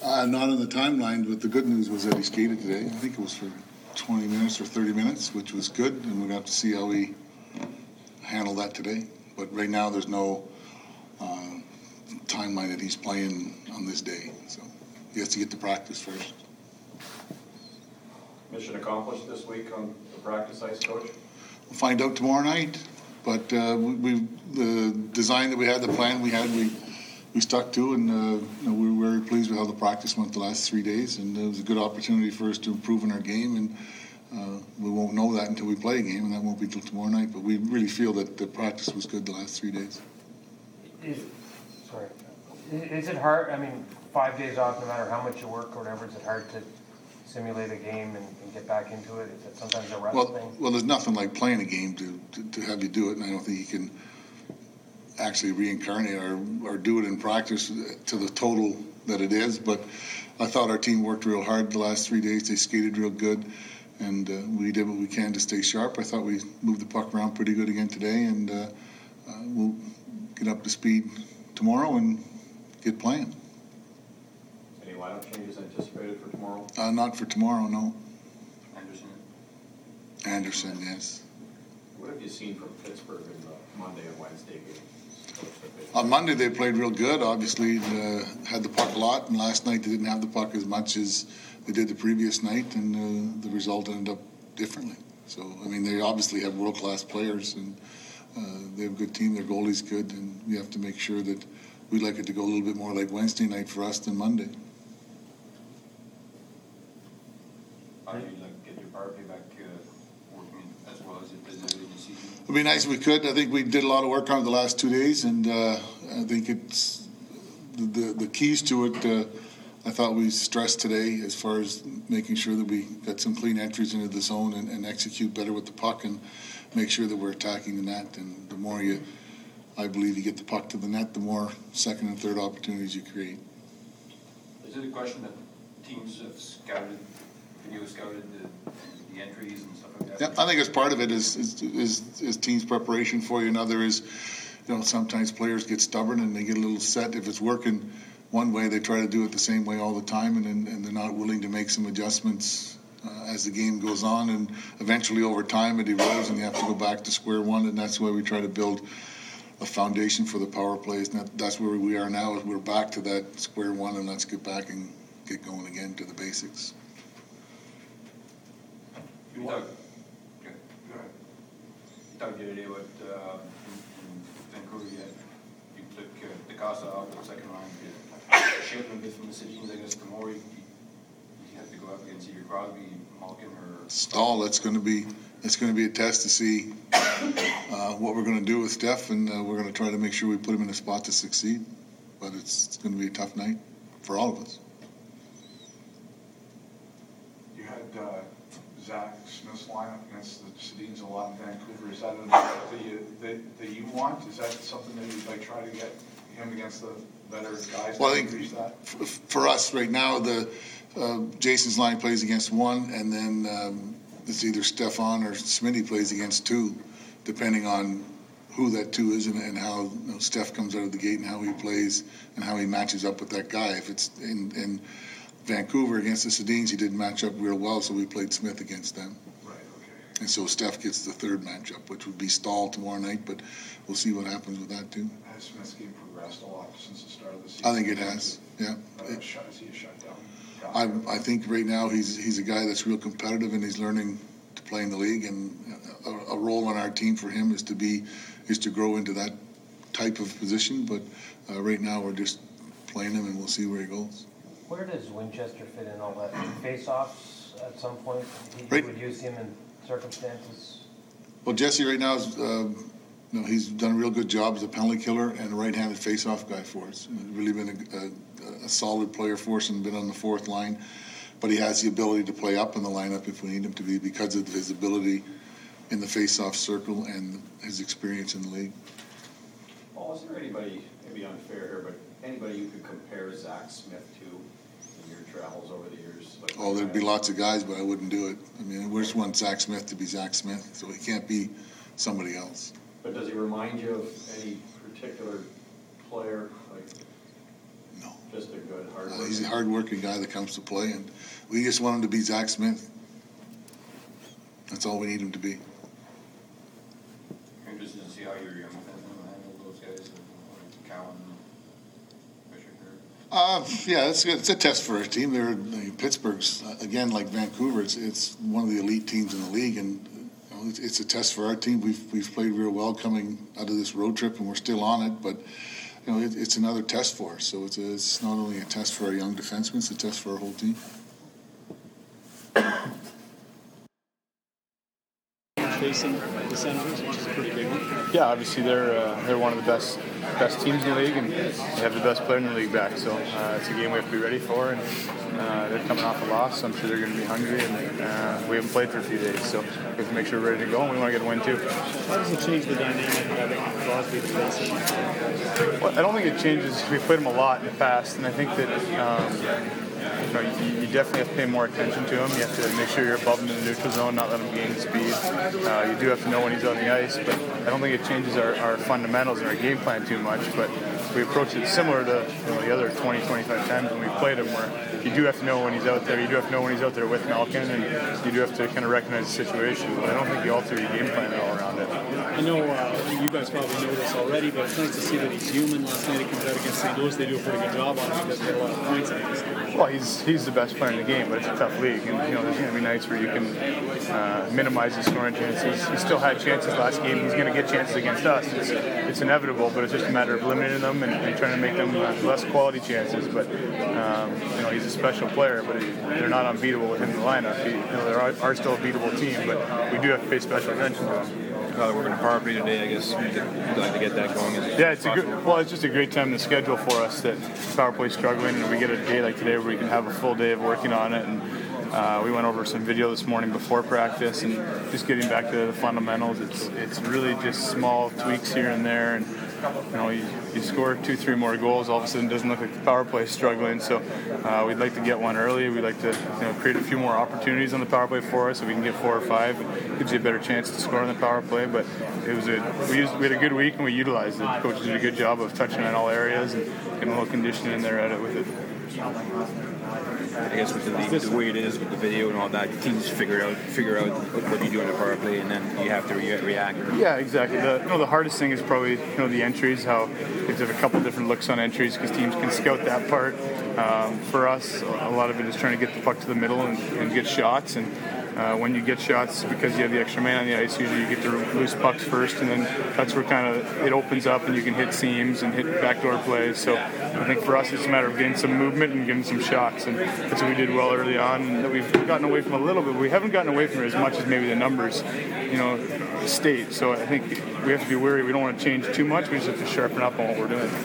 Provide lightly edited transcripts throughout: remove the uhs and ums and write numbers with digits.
Not on the timeline, but the good news was that he skated today. I think it was for 20 minutes or 30 minutes, which was good, and we're going to have to see how we handle that today. But right now there's no timeline that he's playing on this day, so he has to get to practice first. Mission accomplished this week on the practice ice, Coach? We'll find out tomorrow night, but the design that we had, the plan we had, we stuck to, and we were very pleased with how the practice went the last 3 days, and it was a good opportunity for us to improve in our game, and we won't know that until we play a game, and that won't be until tomorrow night, but we really feel that the practice was good the last 3 days. Is it hard, 5 days off, no matter how much you work or whatever, is it hard to simulate a game and get back into it? Is it sometimes a rust thing? Well, there's nothing like playing a game to have you do it, and I don't think you can actually reincarnate or do it in practice to the total that it is, but I thought our team worked real hard the last 3 days. They skated real good, and we did what we can to stay sharp. I thought we moved the puck around pretty good again today, and we'll get up to speed tomorrow and get playing. Any lineup changes anticipated for tomorrow? Not for tomorrow, no. Anderson, yes. What have you seen from Pittsburgh in the Monday and Wednesday games? On Monday they played real good. Obviously had the puck a lot, and last night they didn't have the puck as much as they did the previous night, and the result ended up differently. So, they obviously have world-class players, and they have a good team. Their goalie's good, and we have to make sure that we'd like it to go a little bit more like Wednesday night for us than Monday. How do you get your power play back working as well as it did in the season? It'd be nice if we could. I think we did a lot of work on it the last 2 days, and I think it's the keys to it. I thought we stressed today as far as making sure that we got some clean entries into the zone and execute better with the puck and make sure that we're attacking the net. And the more I believe you get the puck to the net, the more second and third opportunities you create. Is it a question that teams have video scouted the entries and stuff like that? Yeah, I think as part of it is teams' preparation for you. Another is, sometimes players get stubborn and they get a little set. If it's working one way, they try to do it the same way all the time, and they're not willing to make some adjustments as the game goes on. And eventually, over time, it erodes, and you have to go back to square one. And that's why we try to build a foundation for the power plays. And that's where we are now. Is we're back to that square one, and let's get back and get going again to the basics. You talked the other day about in Vancouver, you took DaCosta off the second line to shift him a bit from the Sedins. I guess the more you have to go up against either Crosby, Malkin, or Stahl. It's going to be a test to see what we're going to do with Steph, and we're going to try to make sure we put him in a spot to succeed. But it's going to be a tough night for all of us. You had Zach Smith's lineup against the Sedins a lot in Vancouver. Is that that you want? Is that something that you'd try to get him against the better guys? Well, I think for us right now, Jason's line plays against one, and then it's either Stefan or Smitty plays against two, depending on who that two is and how Steph comes out of the gate and how he plays and how he matches up with that guy. If it's in Vancouver against the Sedins, he didn't match up real well, so we played Smith against them. Right, okay. And so Steph gets the third matchup, which would be Stahl tomorrow night, but we'll see what happens with that too. Has Smith's game progressed a lot since the start of the season? I think it has, yeah. Is he a shutdown? I think right now he's a guy that's real competitive, and he's learning to play in the league, and a role on our team for him is to grow into that type of position, but right now we're just playing him, and we'll see where he goes. Where does Winchester fit in all that? Face-offs at some point? Right. Would use him in circumstances? Well, Jesse right now is, he's done a real good job as a penalty killer and a right-handed face-off guy for us. He's really been a solid player for us and been on the fourth line. But he has the ability to play up in the lineup if we need him to be because of his ability in the face-off circle and his experience in the league. Paul, is there anybody, maybe unfair here, but anybody you could compare Zach Smith to in your travels over the years? There'd be lots of guys, but I wouldn't do it. We just want Zach Smith to be Zach Smith, so he can't be somebody else. But does he remind you of any particular player? No. Just a good, hard worker. He's a hard-working guy that comes to play, and we just want him to be Zach Smith. That's all we need him to be. Interested to see how your young defensemen handle those guys, Cowan, Fisher. Yeah, it's a test for our team. Pittsburgh's, again, like Vancouver, it's one of the elite teams in the league, and it's a test for our team. We've played real well coming out of this road trip, and we're still on it, but it's another test for us. So it's not only a test for our young defensemen, it's a test for our whole team. Facing the Senators, which is a pretty big one. Yeah, obviously they're one of the best teams in the league, and they have the best player in the league back. So it's a game we have to be ready for, and they're coming off a loss, so I'm sure they're going to be hungry. And we haven't played for a few days, so we have to make sure we're ready to go, and we want to get a win too. How does it change the dynamic having Crosby to face him? Well, I don't think it changes. We've played him a lot in the past, and I think that you definitely have to pay more attention to him. You have to make sure you're above him in the neutral zone, not let him gain speed. You do have to know when he's on the ice, but I don't think it changes our fundamentals and our game plan too much. But we approach it similar to the other 20, 25 times when we played him, where you do have to know when he's out there. You do have to know when he's out there with Malkin, and you do have to kind of recognize the situation. But I don't think you alter your game plan at all around it. I know you guys probably know this already, but it's nice to see that he's human. Last night he comes out against St. Louis. They do a pretty good job on him because they get a lot of points out of this. Well, he's the best player in the game, but it's a tough league, and there's going to be nights where you can minimize his scoring chances. He still had chances last game. He's going to get chances against us. It's inevitable, but it's just a matter of limiting them and trying to make them less quality chances. But he's a special player, but they're not unbeatable within the lineup. There are still a beatable team, but we do have to pay special attention to them. We're going to power play today, I guess. We'd like to get that going. Yeah, it's just a great time in the schedule for us that power play's struggling, and we get a day like today where we can have a full day of working on it. And we went over some video this morning before practice, and just getting back to the fundamentals. It's really just small tweaks here and there, and you score 2-3 more goals, all of a sudden it doesn't look like the power play is struggling. So we'd like to get one early. We'd like to create a few more opportunities on the power play for us, so we can get 4 or 5. It gives you a better chance to score on the power play. But we had a good week and we utilized it. Coaches did a good job of touching on all areas and getting a little conditioning in there at it with it. I guess with the league, the way it is with the video and all that, teams figure out what you do in the power play, and then you have to react. Yeah, exactly. The hardest thing is probably the entries. How you have to have a couple different looks on entries because teams can scout that part. For us, a lot of it is trying to get the puck to the middle and get shots. And when you get shots, because you have the extra man on the ice, usually you get the loose pucks first, and then that's where kind of it opens up and you can hit seams and hit backdoor plays. So I think for us it's a matter of getting some movement and getting some shots, and that's what we did well early on, and that we've gotten away from a little bit. We haven't gotten away from it as much as maybe the numbers state. So I think we have to be wary. We don't want to change too much. We just have to sharpen up on what we're doing.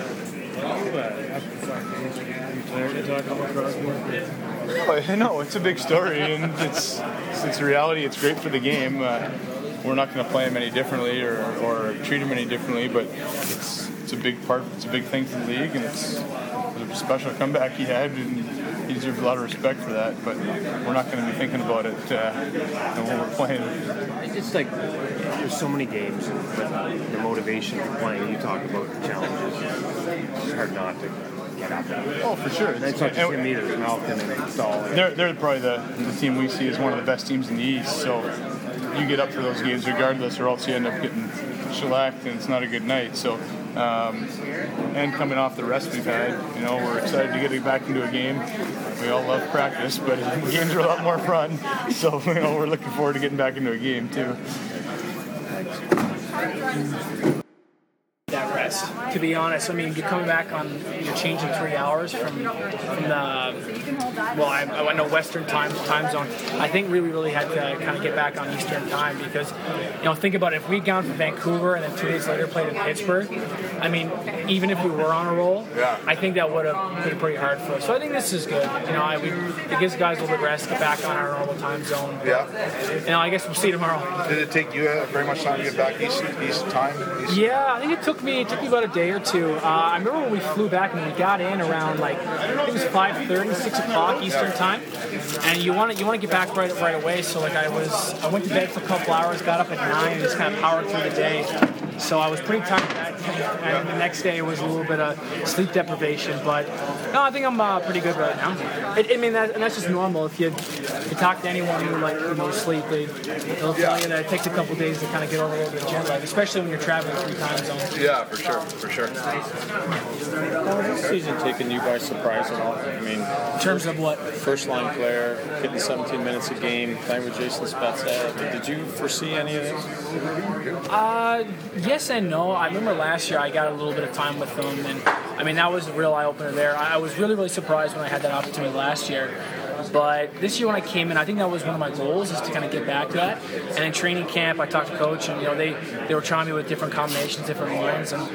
No, it's a big story, and it's a reality. It's great for the game. We're not going to play him any differently or treat him any differently, but it's a big part. It's a big thing for the league, and it's a special comeback he had, and he deserves a lot of respect for that. But we're not going to be thinking about it when we're playing. It's like there's so many games, but the motivation for playing. You talk about the challenges. It's hard not to get up there. Oh, for sure. And it's not just him either. It's Malkin and Stahl. They're probably the team we see as one of the best teams in the East. So you get up for those games regardless, or else you end up getting shellacked, and it's not a good night. So. And coming off the rest we've had, we're excited to get back into a game. We all love practice, but games are a lot more fun. So, we're looking forward to getting back into a game too. That rest, to be honest. I mean, you're coming back you're changing 3 hours from the, I know Western time zone. I think we really had to kind of get back on Eastern time because, think about it. If we'd gone from Vancouver and then 2 days later played in Pittsburgh, I mean, even if we were on a roll, I think that would have been pretty hard for us. So I think this is good. It gives guys a little bit of rest, get back on our normal time zone. Yeah. I guess we'll see tomorrow. Did it take you very much time to get back east time? Yeah, I think it took me about a day or two. I remember when we flew back and we got in around I think it was 5:30, 6 o'clock Eastern time, and you want to get back right away. So I went to bed for a couple hours, got up at 9, and just kind of powered through the day. So I was pretty tired that day, and the next day was a little bit of sleep deprivation. But no, I think I'm pretty good right now. That's just normal. If you talk to anyone who sleep, they'll tell you that it takes a couple days to kind of get over a little bit of jet lag, especially when you're traveling 3 time zones. Yeah, for sure. This season taken you by surprise at all? I mean, in terms of what? First line player, getting 17 minutes a game, playing with Jason Spezza. I mean, did you foresee any of this? Yes and no. I remember last year I got a little bit of time with them, and that was a real eye opener there. I was really, really surprised when I had that opportunity last year. But this year when I came in, I think that was one of my goals, is to kind of get back to that. And in training camp, I talked to coach, and they were trying me with different combinations, different ones, and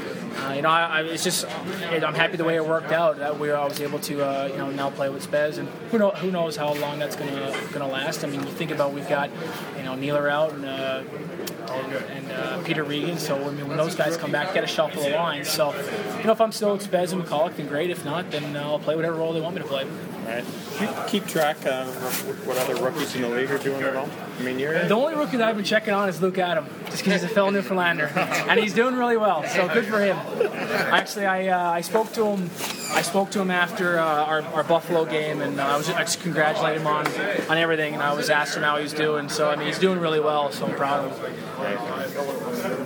I'm happy the way it worked out. That I was able to now play with Spez, and who knows how long that's gonna last. I mean, you think about, we've got Nealer out and Peter Regan. So when those guys come back, get a shuffle of lines. So if I'm still with Spez and McCulloch, then great. If not, then I'll play whatever role they want me to play. Right. Do you keep track of what other rookies in the league are doing at all? I mean, the only rookie that I've been checking on is Luke Adam, just because he's a fellow Newfoundlander, and he's doing really well. So good for him. Actually, I spoke to him. After our Buffalo game, and I just congratulated him on everything, and I was asking him how he was doing. So he's doing really well. So I'm proud of him. Right.